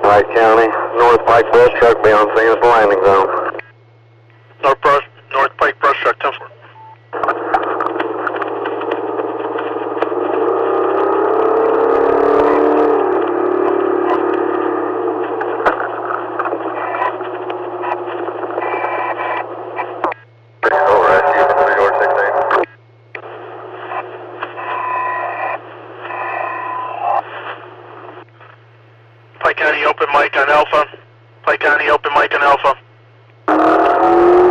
Pike County, North Pike brush truck be on scene at the landing zone. North Pike brush truck 10-4. Pike County open mic on Alpha. Pike County open mic on Alpha.